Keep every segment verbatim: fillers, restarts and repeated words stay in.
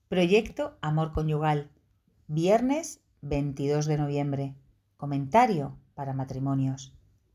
Proyecto Amor Conyugal, viernes veintidós de noviembre. Comentario para matrimonios.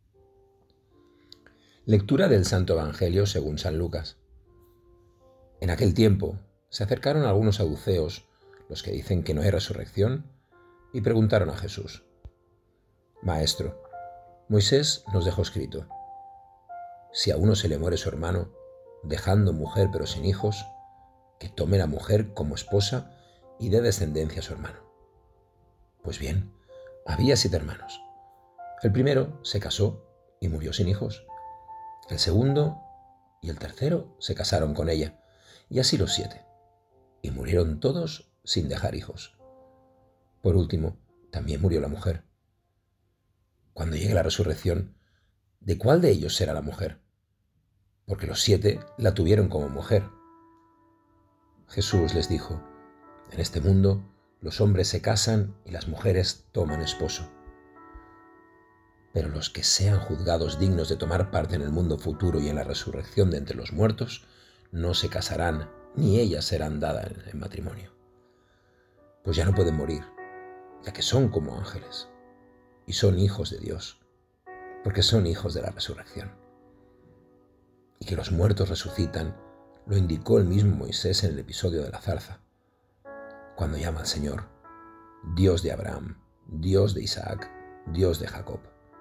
Lectura del Santo Evangelio según San Lucas. En aquel tiempo se acercaron algunos saduceos, los que dicen que no hay resurrección, y preguntaron a Jesús: Maestro, Moisés nos dejó escrito: si a uno se le muere su hermano, dejando mujer pero sin hijos, que tome la mujer como esposa y dé descendencia a su hermano. Pues bien, había siete hermanos. El primero se casó y murió sin hijos. El segundo y el tercero se casaron con ella, y así los siete, y murieron todos sin dejar hijos. Por último, también murió la mujer. Cuando llegue la resurrección, ¿de cuál de ellos será la mujer? Porque los siete la tuvieron como mujer. Jesús les dijo: en este mundo los hombres se casan y las mujeres toman esposo. Pero los que sean juzgados dignos de tomar parte en el mundo futuro y en la resurrección de entre los muertos, no se casarán, ni ellas serán dadas en matrimonio. Pues ya no pueden morir, ya que son como ángeles, y son hijos de Dios, porque son hijos de la resurrección. Y que los muertos resucitan, lo indicó el mismo Moisés en el episodio de la zarza, cuando llama al Señor Dios de Abraham, Dios de Isaac, Dios de Jacob.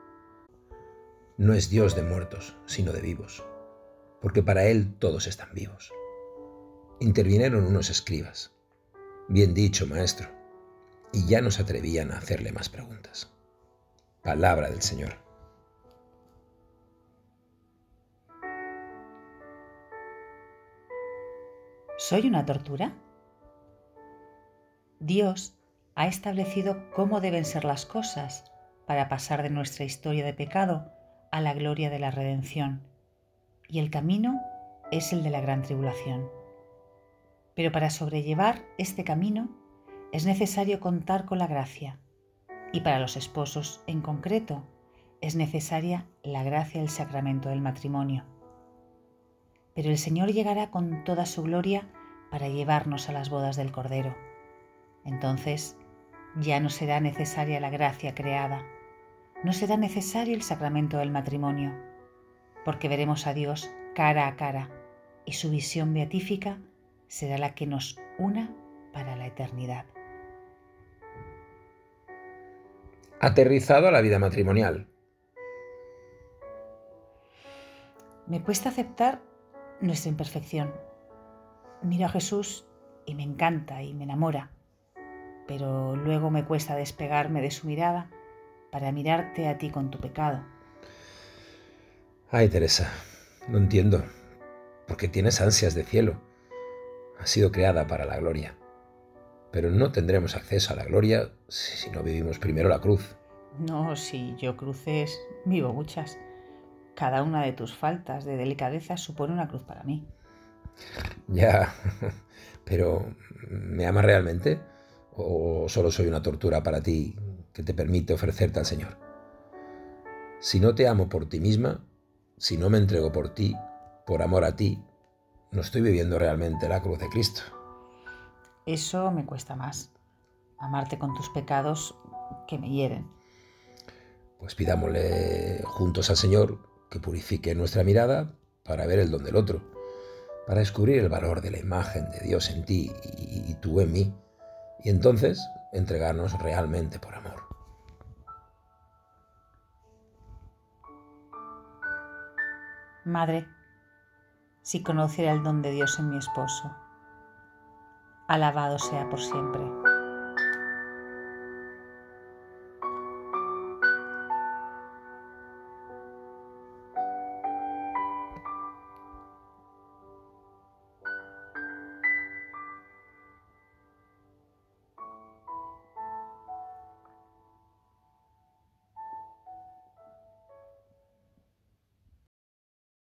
No es Dios de muertos, sino de vivos, porque para Él todos están vivos. Intervinieron unos escribas: bien dicho, maestro, y ya no se atrevían a hacerle más preguntas. Palabra del Señor. ¿Soy una tortura? Dios ha establecido cómo deben ser las cosas para pasar de nuestra historia de pecado a la gloria de la redención, y el camino es el de la gran tribulación. Pero para sobrellevar este camino es necesario contar con la gracia, y para los esposos en concreto es necesaria la gracia del sacramento del matrimonio. Pero el Señor llegará con toda su gloria para llevarnos a las bodas del Cordero. Entonces ya no será necesaria la gracia creada, no será necesario el sacramento del matrimonio, porque veremos a Dios cara a cara y su visión beatífica será la que nos una para la eternidad. Aterrizado a la vida matrimonial. Me cuesta aceptar nuestra imperfección. Miro a Jesús y me encanta y me enamora, pero luego me cuesta despegarme de su mirada para mirarte a ti con tu pecado. Ay, Teresa, no entiendo. ¿Por qué tienes ansias de cielo? Has sido creada para la gloria. Pero no tendremos acceso a la gloria si no vivimos primero la cruz. No, si yo cruces, vivo muchas. Cada una de tus faltas de delicadeza supone una cruz para mí. Ya, pero ¿me amas realmente? ¿O solo soy una tortura para ti que te permite ofrecerte al Señor? Si no te amo por ti misma, si no me entrego por ti, por amor a ti, no estoy viviendo realmente la cruz de Cristo. Eso me cuesta más. Amarte con tus pecados que me hieren. Pues pidámosle juntos al Señor que purifique nuestra mirada para ver el don del otro, para descubrir el valor de la imagen de Dios en ti y tú en mí, y entonces entregarnos realmente por amor. Madre, si conociera el don de Dios en mi esposo, alabado sea por siempre.